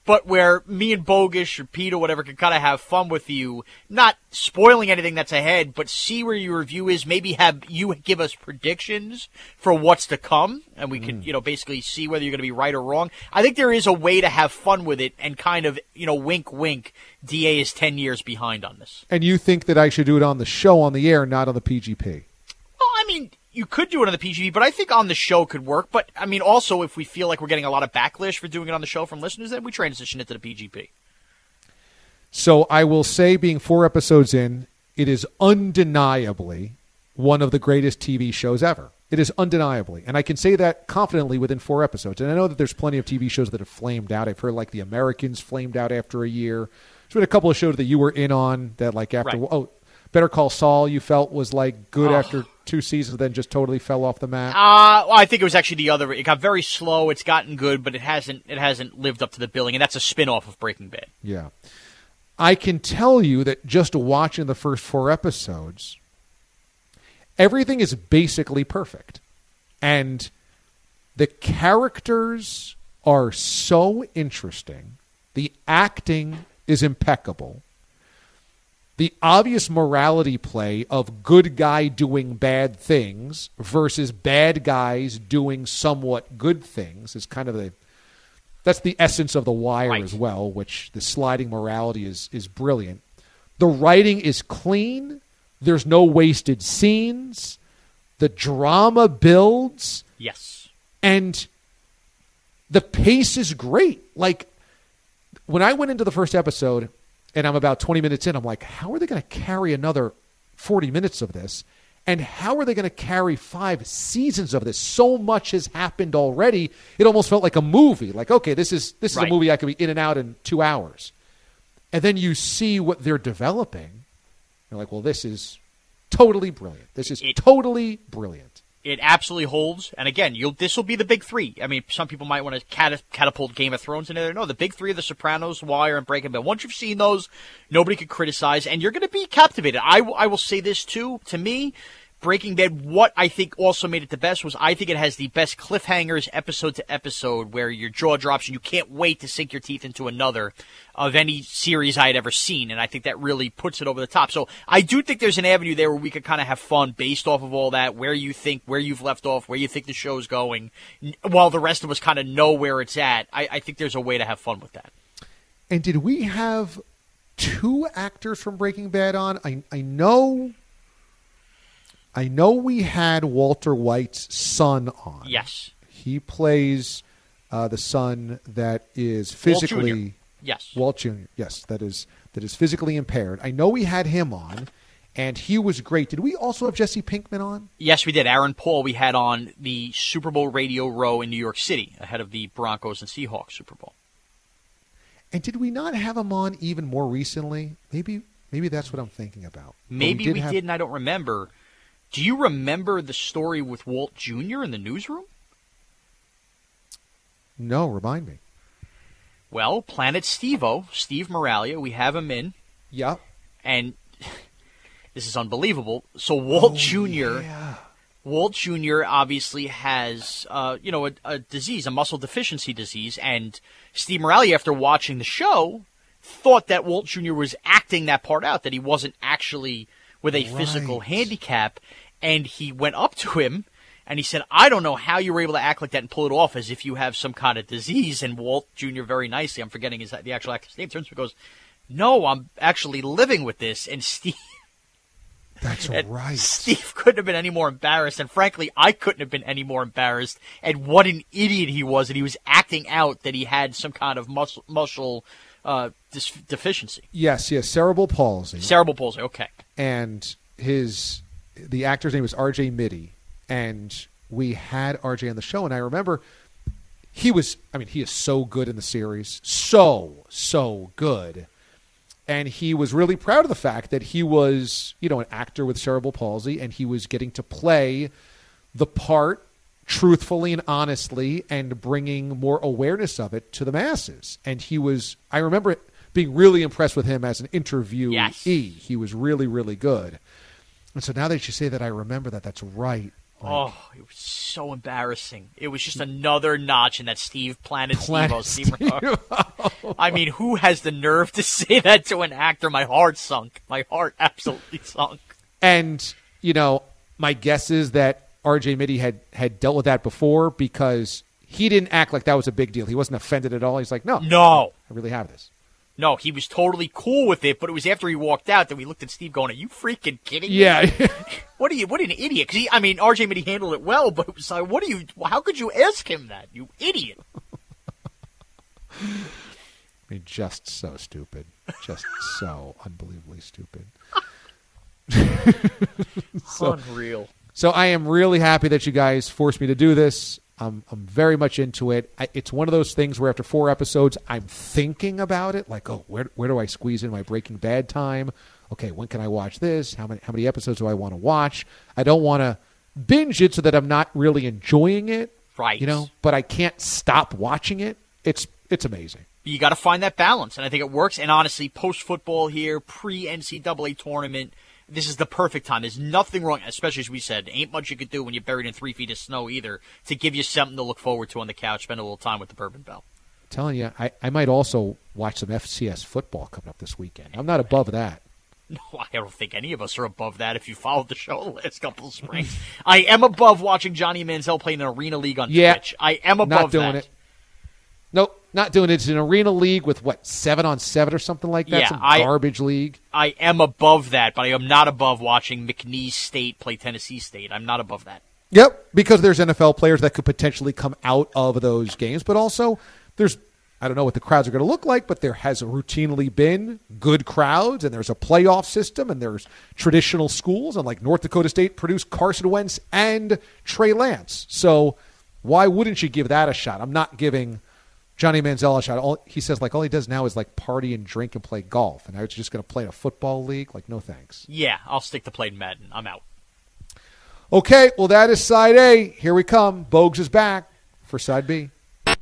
but where me and Bogish or Pete or whatever can kind of have fun with you, not spoiling anything that's ahead, but see where your review is, maybe have you give us predictions for what's to come, and we can, mm. you know, basically see whether you're going to be right or wrong. I think there is a way to have fun with it and kind of, you know, wink, wink, D A is ten years behind on this. And you think that I should do it on the show on the air, not on the P G P? Well, I mean, you could do it on the P G P, but I think on the show could work. But, I mean, also, if we feel like we're getting a lot of backlash for doing it on the show from listeners, then we transition it to the P G P. So I will say, being four episodes in, it is undeniably one of the greatest T V shows ever. It is undeniably. And I can say that confidently within four episodes. And I know that there's plenty of T V shows that have flamed out. I've heard, like, The Americans flamed out after a year. There's been a couple of shows that you were in on that, like, after right. – oh, Better Call Saul you felt was, like, good oh. after two seasons, then just totally fell off the map? Uh, well, I think it was actually the other. It got very slow. It's gotten good, but it hasn't it hasn't lived up to the billing, and that's a spin-off of Breaking Bad. Yeah. I can tell you that just watching the first four episodes, everything is basically perfect. And the characters are so interesting. The acting is impeccable. The obvious morality play of good guy doing bad things versus bad guys doing somewhat good things is kind of the that's the essence of The Wire right. as well, which the sliding morality is is brilliant. The writing is clean. There's no wasted scenes. The drama builds. Yes. And the pace is great. Like, when I went into the first episode and I'm about twenty minutes in, I'm like, how are they going to carry another forty minutes of this? And how are they going to carry five seasons of this? So much has happened already. It almost felt like a movie. Like, okay, this is this is right. a movie I could be in and out in two hours. And then you see what they're developing. You're like, well, this is totally brilliant. This is it, totally brilliant. It absolutely holds. And again, you'll this will be the big three. I mean, some people might want to cat- catapult Game of Thrones into there. No, the big three are The Sopranos, Wire, and Breaking Bad. Once you've seen those, nobody can criticize, and you're going to be captivated. I, w- I will say this, too. To me, Breaking Bad, what I think also made it the best was I think it has the best cliffhangers episode to episode where your jaw drops and you can't wait to sink your teeth into another of any series I had ever seen. And I think that really puts it over the top. So I do think there's an avenue there where we could kind of have fun based off of all that, where you think, where you've left off, where you think the show's going, while the rest of us kind of know where it's at. I, I think there's a way to have fun with that. And did we have two actors from Breaking Bad on? I I know... I know we had Walter White's son on. Yes. He plays uh, the son that is physically... Walt Junior Yes. Walt Junior Yes, that is that is physically impaired. I know we had him on, and he was great. Did we also have Jesse Pinkman on? Yes, we did. Aaron Paul we had on the Super Bowl radio row in New York City ahead of the Broncos and Seahawks Super Bowl. And did we not have him on even more recently? Maybe maybe that's what I'm thinking about. Maybe we, did, we have... did, and I don't remember. Do you remember the story with Walt Junior in the newsroom? No, remind me. Well, Planet Steve-O, Steve Moralia, we have him in. Yeah. And this is unbelievable. So Walt oh, Junior Yeah. Walt Junior obviously has, uh, you know, a, a disease, a muscle deficiency disease, and Steve Moralia, after watching the show, thought that Walt Junior was acting that part out, that he wasn't actually with a right. physical handicap, and he went up to him and he said, I don't know how you were able to act like that and pull it off as if you have some kind of disease. And Walt Junior very nicely, I'm forgetting his the actual actor's name, turns to him and goes, no, I'm actually living with this. And Steve That's and right. Steve couldn't have been any more embarrassed, and frankly, I couldn't have been any more embarrassed at what an idiot he was, and he was acting out that he had some kind of muscle muscle uh, dis- deficiency. Yes, yes, cerebral palsy. Cerebral palsy, okay. And his the actor's name was R J Mitty, and we had R J on the show, and I remember he was, I mean, he is so good in the series, so, so good. And he was really proud of the fact that he was, you know, an actor with cerebral palsy, and he was getting to play the part truthfully and honestly and bringing more awareness of it to the masses. And he was, I remember being really impressed with him as an interviewee. Yes. He was really, really good. And so now that you say that, I remember that. That's right. Like, oh, it was so embarrassing. It was just another notch in that Steve Planet Planet Steve-O. Steve I mean, who has the nerve to say that to an actor? My heart sunk. My heart absolutely sunk. And, you know, my guess is that R J Mitty had, had dealt with that before because he didn't act like that was a big deal. He wasn't offended at all. He's like, no. No. I really have this. No, he was totally cool with it, but it was after he walked out that we looked at Steve going, are you freaking kidding me? Yeah. What are you, what an idiot. Because I mean, R J Mitty handled it well, but it was like, what are you, how could you ask him that, you idiot? I mean, just so stupid. Just so unbelievably stupid. so, Unreal. So I am really happy that you guys forced me to do this. I'm, I'm very much into it. I, it's one of those things where after four episodes, I'm thinking about it. Like, oh, where where do I squeeze in my Breaking Bad time? Okay, when can I watch this? How many how many episodes do I want to watch? I don't want to binge it so that I'm not really enjoying it. Right. You know, but I can't stop watching it. It's it's amazing. You got to find that balance, and I think it works. And honestly, post-football here, pre-N C double A tournament, this is the perfect time. There's nothing wrong, especially as we said, ain't much you could do when you're buried in three feet of snow either, to give you something to look forward to on the couch, spend a little time with the Bourbon Bell. I'm telling you, I, I might also watch some F C S football coming up this weekend. I'm not above that. No, I don't think any of us are above that if you followed the show the last couple of springs. I am above watching Johnny Manziel play in an arena league on yeah, Twitch. I am above not doing that. It. Nope, not doing it. It's an arena league with, what, seven on seven or something like that? Yeah, Some I, garbage league. I am above that, but I am not above watching McNeese State play Tennessee State. I'm not above that. Yep, because there's N F L players that could potentially come out of those games, but also there's, I don't know what the crowds are going to look like, but there has routinely been good crowds, and there's a playoff system, and there's traditional schools, and like North Dakota State produced Carson Wentz and Trey Lance. So why wouldn't you give that a shot? I'm not giving Johnny Manziel a shot. All, he says, like, all he does now is, like, party and drink and play golf, and I was just going to play in a football league? Like, no thanks. Yeah, I'll stick to playing Madden. I'm out. Okay, well, that is Side A. Here we come. Bogues is back for Side B.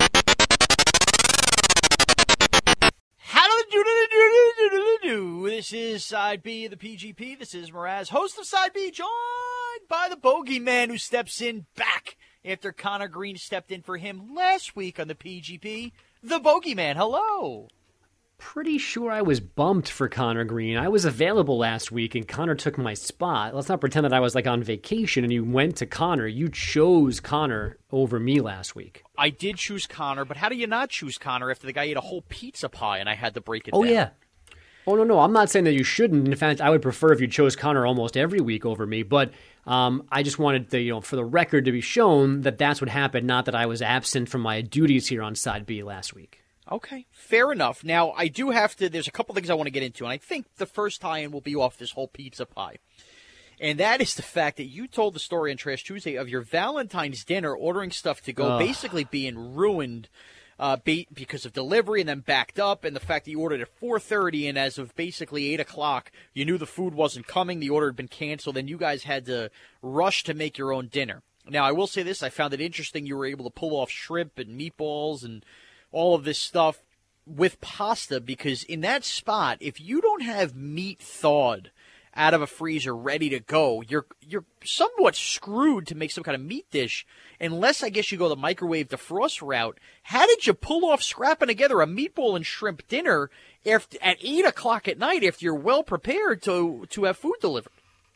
This is Side B of the P G P. This is Mraz, host of Side B, joined by the bogeyman who steps in back after Connor Green stepped in for him last week on the P G P. The bogeyman, hello. Pretty sure I was bumped for Connor Green. I was available last week, and Connor took my spot. Let's not pretend that I was like on vacation and you went to Connor. You chose Connor over me last week. I did choose Connor, but how do you not choose Connor after the guy ate a whole pizza pie and I had to break it oh, down? Oh, yeah. Oh, no, no. I'm not saying that you shouldn't. In fact, I would prefer if you chose Connor almost every week over me. But um, I just wanted the, you know, for the record to be shown that that's what happened, not that I was absent from my duties here on Side B last week. Okay, fair enough. Now, I do have to, there's a couple things I want to get into, and I think the first tie-in will be off this whole pizza pie. And that is the fact that you told the story on Trash Tuesday of your Valentine's dinner ordering stuff to go, Ugh. basically being ruined uh, be- because of delivery and then backed up, and the fact that you ordered at four thirty, and as of basically eight o'clock, you knew the food wasn't coming, the order had been canceled, and you guys had to rush to make your own dinner. Now, I will say this, I found it interesting you were able to pull off shrimp and meatballs and all of this stuff with pasta, because in that spot, if you don't have meat thawed out of a freezer ready to go, you're you're somewhat screwed to make some kind of meat dish, unless I guess you go the microwave defrost route. How did you pull off scrapping together a meatball and shrimp dinner after, at eight o'clock at night after you're well prepared to, to have food delivered?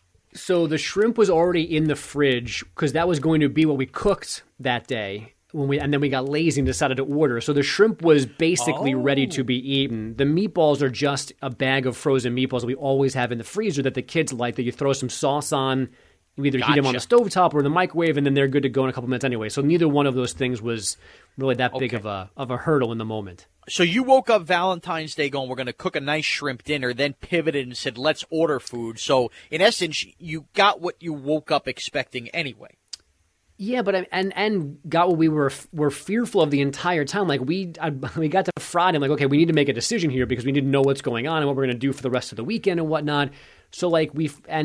So the shrimp was already in the fridge because that was going to be what we cooked that day. When we and then we got lazy and decided to order. So the shrimp was basically oh. ready to be eaten. The meatballs are just a bag of frozen meatballs that we always have in the freezer that the kids like, that you throw some sauce on. You either gotcha. heat them on the stovetop or in the microwave, and then they're good to go in a couple minutes anyway. So neither one of those things was really that big okay. of a of a hurdle in the moment. So you woke up Valentine's Day going, we're going to cook a nice shrimp dinner, then pivoted and said, let's order food. So in essence, you got what you woke up expecting anyway. Yeah, but I, and and got what we were were fearful of the entire time. Like we I, we got to Friday, I'm like, okay, we need to make a decision here because we need to know what's going on and what we're going to do for the rest of the weekend and whatnot. So like we and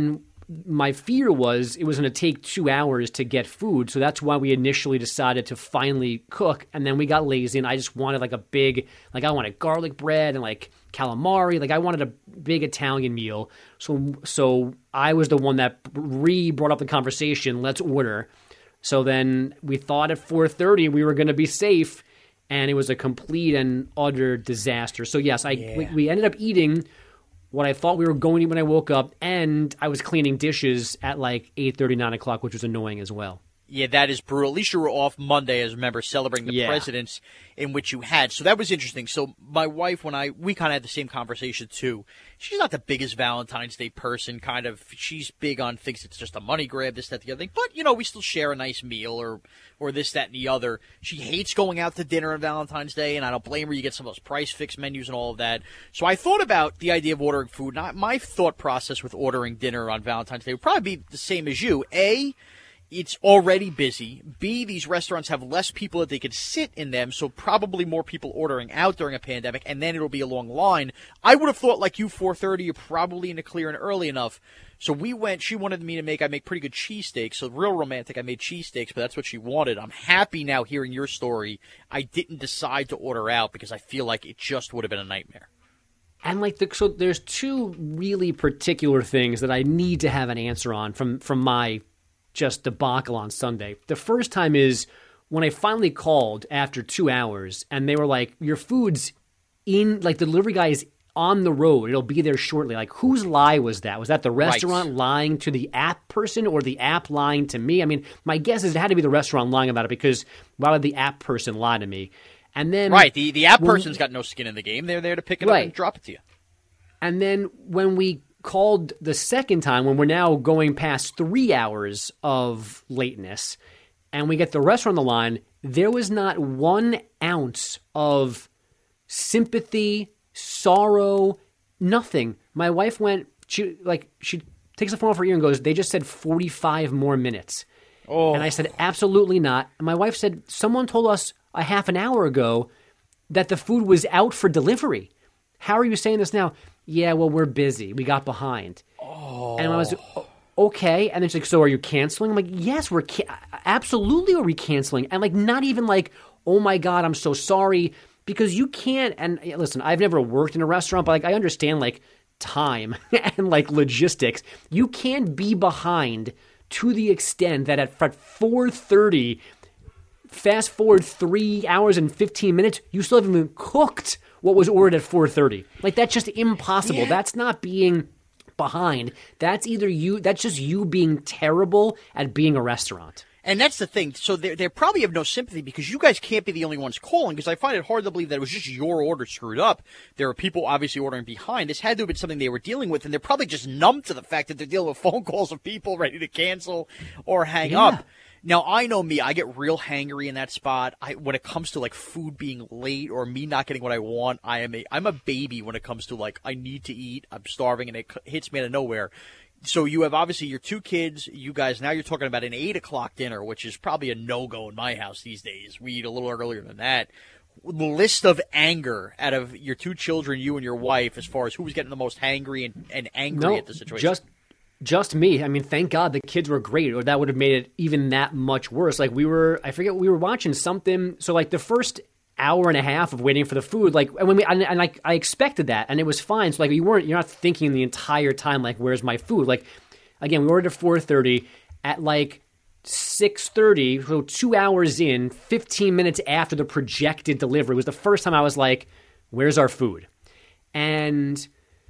my fear was it was going to take two hours to get food. So that's why we initially decided to finally cook. And then we got lazy and I just wanted like a big, like I wanted garlic bread and like calamari. Like I wanted a big Italian meal. So, so I was the one that re brought up the conversation. Let's order. So then we thought at four thirty we were going to be safe. And it was a complete and utter disaster. So yes, I yeah. we, we ended up eating what I thought we were going to eat when I woke up, and I was cleaning dishes at like eight thirty, nine o'clock, which was annoying as well. Yeah, that is brutal. At least you were off Monday, as a member, celebrating the yeah. presidents in which you had. So that was interesting. So my wife, when I, we kind of had the same conversation too. She's not the biggest Valentine's Day person, kind of. She's big on thinks it's just a money grab, this, that, the other thing. But, you know, we still share a nice meal or, or this, that, and the other. She hates going out to dinner on Valentine's Day, and I don't blame her. You get some of those price fix menus and all of that. So I thought about the idea of ordering food. Not my thought process with ordering dinner on Valentine's Day would probably be the same as you. A, it's already busy. B, these restaurants have less people that they could sit in them, so probably more people ordering out during a pandemic, and then it'll be a long line. I would have thought, like you, four thirty, you're probably in the clear and early enough. So we went, she wanted me to make, I make pretty good cheesesteaks, so real romantic, I made cheesesteaks, but that's what she wanted. I'm happy now hearing your story. I didn't decide to order out because I feel like it just would have been a nightmare. And like, the, so there's two really particular things that I need to have an answer on from, from my just debacle on Sunday. The first time is when I finally called after two hours and they were like, your food's in, like the delivery guy is on the road. It'll be there shortly. Like, whose lie was that? Was that the restaurant right. lying to the app person or the app lying to me? I mean, my guess is it had to be the restaurant lying about it because why would the app person lie to me? And then Right. The, the app when, person's got no skin in the game. They're there to pick it right. up and drop it to you. And then when we called the second time, when we're now going past three hours of lateness, and we get the restaurant on the line, there was not one ounce of sympathy, sorrow, nothing. My wife went, she like she takes the phone off her ear and goes, they just said forty-five more minutes. Oh. And I said, absolutely not. And my wife said, someone told us a half an hour ago that the food was out for delivery. How are you saying this now? Yeah, well, we're busy. We got behind. Oh. And I was, okay. And then she's like, so are you canceling? I'm like, yes, we're ca- absolutely are we canceling. And like, not even like, oh my God, I'm so sorry. Because you can't, and listen, I've never worked in a restaurant, but like I understand like time and like logistics. You can't be behind to the extent that at four thirty, fast forward three hours and fifteen minutes, you still haven't even cooked what was ordered at four thirty. Like, that's just impossible. Yeah. That's not being behind. That's either you, that's just you being terrible at being a restaurant. And that's the thing. So they they probably have no sympathy because you guys can't be the only ones calling, because I find it hard to believe that it was just your order screwed up. There are people obviously ordering behind. This had to have been something they were dealing with, and they're probably just numb to the fact that they're dealing with phone calls of people ready to cancel or hang yeah. up. Now, I know me. I get real hangry in that spot. I when it comes to, like, food being late or me not getting what I want, I am a, I'm a baby when it comes to, like, I need to eat, I'm starving, and it hits me out of nowhere. So you have obviously your two kids, you guys, now you're talking about an eight o'clock dinner, which is probably a no-go in my house these days. We eat a little earlier than that. The list of anger out of your two children, you and your wife, as far as who was getting the most hangry and, and angry no, at the situation. just just me. I mean, thank God the kids were great, or that would have made it even that much worse. Like, we were, I forget, we were watching something. So, like, the first hour and a half of waiting for the food, like, and when we, and, and like, I expected that, and it was fine. So, like, you weren't, you're not thinking the entire time, like, where's my food? Like, again, we ordered at four thirty. At like six thirty, so two hours in, fifteen minutes after the projected delivery, was the first time I was like, where's our food? And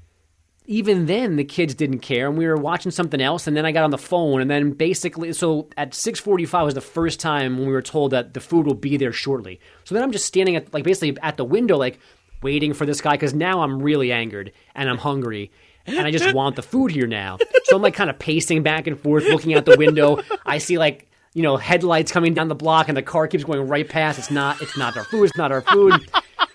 even then, the kids didn't care, and we were watching something else, and then I got on the phone, and then basically, so at six forty-five was the first time when we were told that the food will be there shortly. So then I'm just standing at, like, basically at the window, like, waiting for this guy, because now I'm really angered, and I'm hungry, and I just want the food here now. So I'm, like, kind of pacing back and forth, looking out the window. I see, like, you know, headlights coming down the block, and the car keeps going right past. It's not, it's not our food. It's not our food.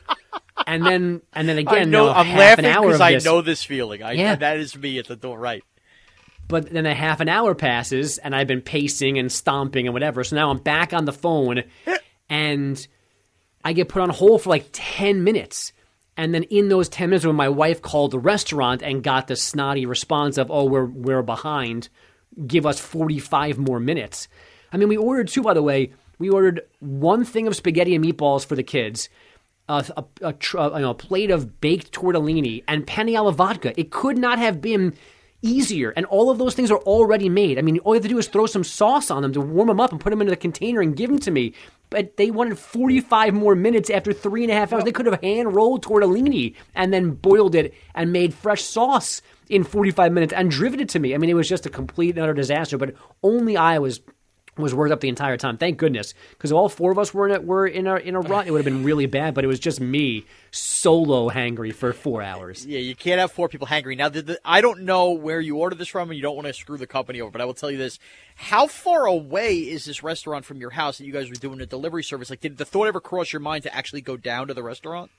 And then, and then again, I know, no, I'm half laughing an hour because of I this. know this feeling. I, Yeah. That is me at the door, right. But then a half an hour passes, and I've been pacing and stomping and whatever. So now I'm back on the phone, and I get put on hold for like ten minutes. And then in those ten minutes when my wife called the restaurant and got the snotty response of, oh, we're we're behind, give us forty-five more minutes. I mean, we ordered two, by the way. We ordered one thing of spaghetti and meatballs for the kids, a, a, a, a, you know, a plate of baked tortellini, and penne alla vodka. It could not have been easier. And all of those things are already made. I mean, all you have to do is throw some sauce on them to warm them up and put them into the container and give them to me. But they wanted forty-five more minutes after three and a half hours. They could have hand-rolled tortellini and then boiled it and made fresh sauce in forty-five minutes and driven it to me. I mean, it was just a complete and utter disaster. But only I was was worked up the entire time. Thank goodness, because if all four of us were in a, were in a in a rut, it would have been really bad. But it was just me solo hangry for four hours. Yeah, you can't have four people hangry. Now, the, the, I don't know where you ordered this from, and you don't want to screw the company over. But I will tell you this: how far away is this restaurant from your house that you guys were doing a delivery service? Like, did the thought ever cross your mind to actually go down to the restaurant?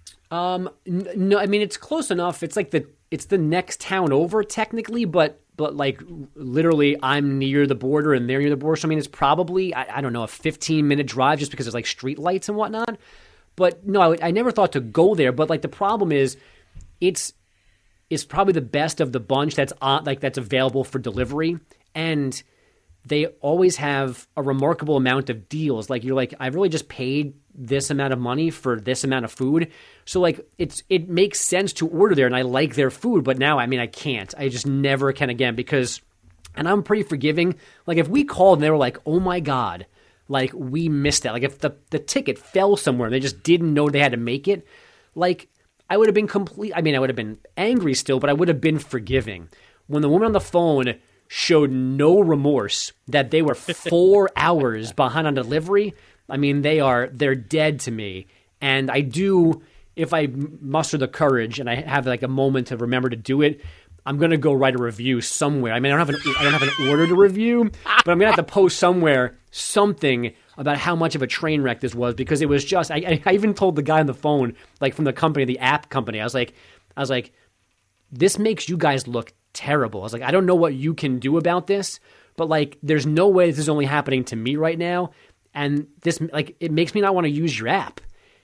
Um, n- no, I mean it's close enough. It's like the it's the next town over technically, but. But, like, literally, I'm near the border and they're near the border. So, I mean, it's probably, I, I don't know, a fifteen-minute drive just because there's, like, street lights and whatnot. But, no, I, I never thought to go there. But, like, the problem is it's it's probably the best of the bunch that's on, like, that's available for delivery. And they always have a remarkable amount of deals. Like, you're like, I really just paid this amount of money for this amount of food. So, like, it's it makes sense to order there, and I like their food. But now, I mean, I can't. I just never can again because – and I'm pretty forgiving. Like, if we called and they were like, oh, my God, like, we missed that. Like, if the, the ticket fell somewhere and they just didn't know they had to make it, like, I would have been complete – I mean, I would have been angry still, but I would have been forgiving. When the woman on the phone showed no remorse that they were four hours behind on delivery – I mean, they are, they're dead to me. And I do, if I muster the courage and I have like a moment to remember to do it, I'm going to go write a review somewhere. I mean, I don't have an, I don't have an order to review, but I'm going to have to post somewhere something about how much of a train wreck this was because it was just, I, I even told the guy on the phone, like from the company, the app company, I was like, I was like, this makes you guys look terrible. I was like, I don't know what you can do about this, but like, there's no way this is only happening to me right now. And this, like, it makes me not want to use your app.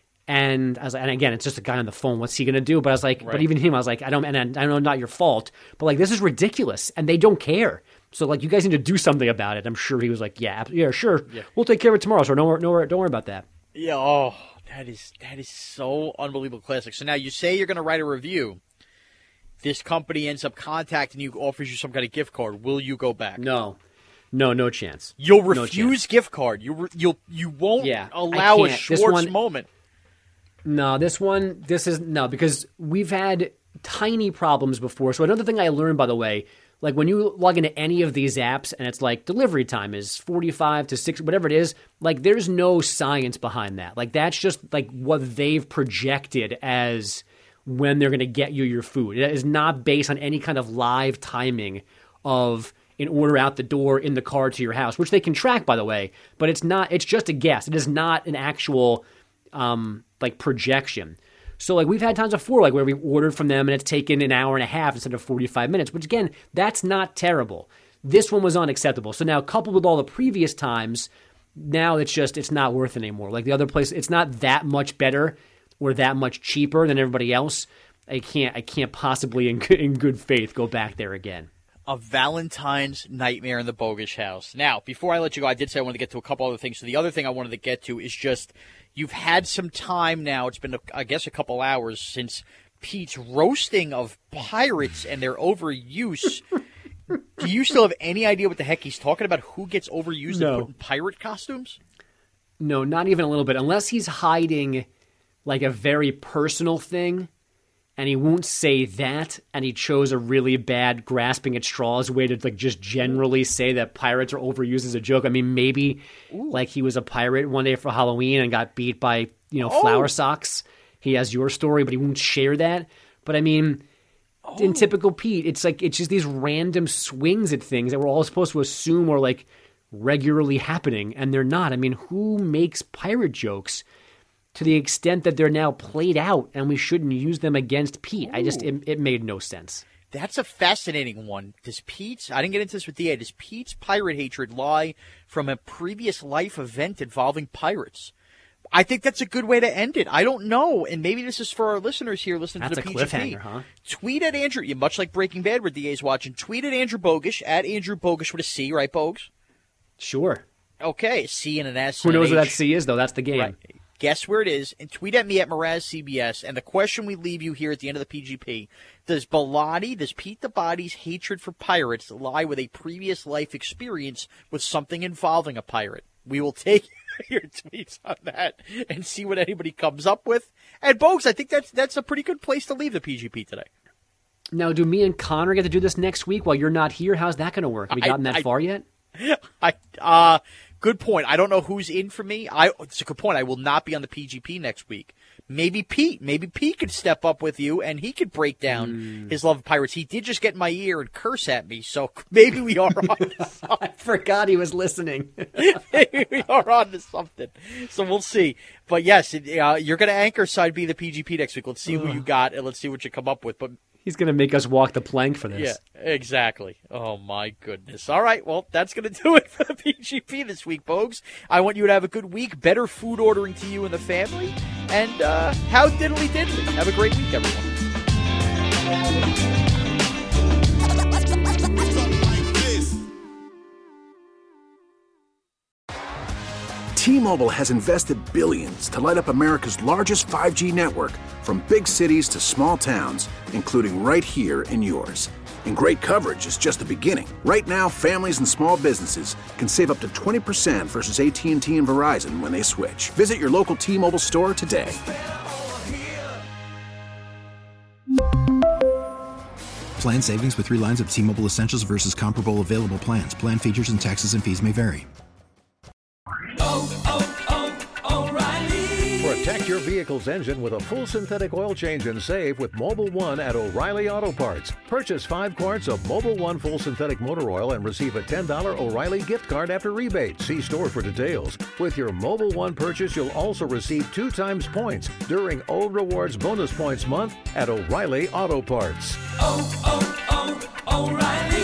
And I was like, and again, it's just a guy on the phone. What's he going to do? But I was like, right. But even him, I was like, I don't, and I know not your fault, but like, this is ridiculous. And they don't care. So like, you guys need to do something about it. I'm sure he was like, yeah, yeah, sure. Yeah. We'll take care of it tomorrow. So don't worry, don't worry, don't worry about that. Yeah. Oh, that is, that is so unbelievable classic. So now you say you're going to write a review. This company ends up contacting you, offers you some kind of gift card. Will you go back? No. No, no chance. You'll refuse no gift card. You re- you'll you won't yeah, allow a Schwartz one, moment. No, this one, this is no because we've had tiny problems before. So another thing I learned, by the way, like when you log into any of these apps and it's like delivery time is forty-five to six, whatever it is, like there's no science behind that. Like that's just like what they've projected as when they're going to get you your food. It is not based on any kind of live timing of an order out the door in the car to your house, which they can track, by the way, but it's not, it's just a guess. It is not an actual, um, like projection. So like we've had times before, like where we've ordered from them and it's taken an hour and a half instead of forty-five minutes, which again, that's not terrible. This one was unacceptable. So now coupled with all the previous times, now it's just, it's not worth it anymore. Like the other place, it's not that much better or that much cheaper than everybody else. I can't, I can't possibly in, in good faith go back there again. A Valentine's nightmare in the Bogish house. Now, before I let you go, I did say I wanted to get to a couple other things. So the other thing I wanted to get to is just you've had some time now. It's been, I guess, a couple hours since Pete's roasting of pirates and their overuse. Do you still have any idea what the heck he's talking about? Who gets overused no. and put in pirate costumes? No, not even a little bit. Unless he's hiding like a very personal thing. And he won't say that, and he chose a really bad grasping at straws way to like just generally say that pirates are overused as a joke. I mean, maybe Ooh. like he was a pirate one day for Halloween and got beat by, you know, oh. flower socks. He has your story, but he won't share that. But I mean, oh. in typical Pete, it's like it's just these random swings at things that we're all supposed to assume are like regularly happening, and they're not. I mean, who makes pirate jokes to the extent that they're now played out and we shouldn't use them against Pete? Ooh. I just, it, it made no sense. That's a fascinating one. Does Pete's, I didn't get into this with D A, does Pete's pirate hatred lie from a previous life event involving pirates? I think that's a good way to end it. I don't know, and maybe this is for our listeners here listening that's to the a P G P. cliffhanger, huh? Tweet at Andrew, much like Breaking Bad where D A's watching, tweet at Andrew Bogusch, at Andrew Bogusch with a C, right, Bogusch? Sure. Okay, C and an S. Who and knows an what H. that C is, though? That's the game. Right. Guess where it is, and tweet at me at Mraz C B S. And the question we leave you here at the end of the P G P, does Bilotti, does Pete the Body's hatred for pirates lie with a previous life experience with something involving a pirate? We will take your tweets on that and see what anybody comes up with. And, Bogues, I think that's that's a pretty good place to leave the P G P today. Now, do me and Connor get to do this next week while you're not here? How's that going to work? Have we gotten I, that I, far yet? I uh Good point. I don't know who's in for me. I It's a good point. I will not be on the P G P next week. Maybe Pete. Maybe Pete could step up with you, and he could break down mm. his love of pirates. He did just get in my ear and curse at me, so maybe we are on to something. I forgot he was listening. Maybe we are on to something. So we'll see. But, yes, it, uh, you're going to anchor side B the P G P next week. Let's see who you got, and let's see what you come up with. But he's going to make us walk the plank for this. Yeah, exactly. Oh, my goodness. All right, well, that's going to do it for the P G P this week, Bogues. I want you to have a good week, better food ordering to you and the family, and uh, how diddly diddly. Have a great week, everyone. T-Mobile has invested billions to light up America's largest five G network, from big cities to small towns, including right here in yours. And great coverage is just the beginning. Right now, families and small businesses can save up to twenty percent versus A T and T and Verizon when they switch. Visit your local T-Mobile store today. Plan savings with three lines of T-Mobile Essentials versus comparable available plans. Plan features and taxes and fees may vary. Oh, oh, oh, O'Reilly. Protect your vehicle's engine with a full synthetic oil change and save with Mobil one at O'Reilly Auto Parts. Purchase five quarts of Mobil one full synthetic motor oil and receive a ten dollars O'Reilly gift card after rebate. See store for details. With your Mobil one purchase, you'll also receive two times points during O Rewards Bonus Points Month at O'Reilly Auto Parts. Oh, oh, oh, O'Reilly.